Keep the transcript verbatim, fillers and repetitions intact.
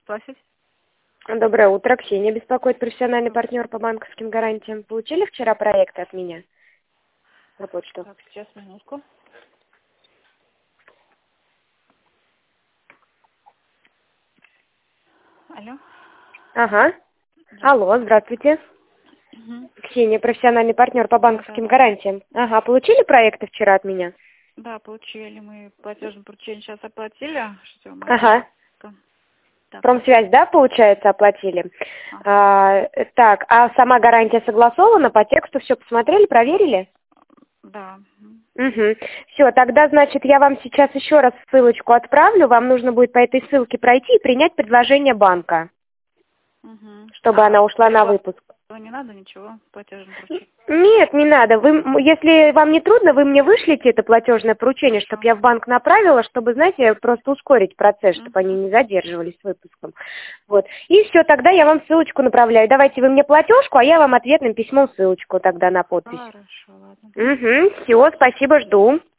спросить? Доброе утро. Ксения беспокоит, профессиональный партнер по банковским гарантиям. Получили вчера проекты от меня на почту? Так, сейчас, минутку. Алло. Ага. Алло, здравствуйте. Угу. Ксения, профессиональный партнер по банковским Да, да. гарантиям. Ага, получили проекты вчера от меня? Да, получили. Мы платежное поручение сейчас оплатили. Что мы Ага. там? Так, Промсвязь, да, получается, оплатили? ага. А, так, а сама гарантия согласована? По тексту все посмотрели, проверили? Да. Угу. Все, тогда, значит, я вам сейчас еще раз ссылочку отправлю. Вам нужно будет по этой ссылке пройти и принять предложение банка, Угу. чтобы А она ушла на выпуск. не надо ничего, платежное поручение? Нет, не надо. Вы, м, если вам не трудно, вы мне вышлите это платежное поручение, чтобы Хорошо. я в банк направила, чтобы, знаете, просто ускорить процесс, чтобы Угу. они не задерживались с выпуском. Вот. И все, тогда я вам ссылочку направляю. Давайте вы мне платежку, а я вам ответным письмом ссылочку тогда на подпись. Хорошо, ладно. Угу. Все, спасибо, жду.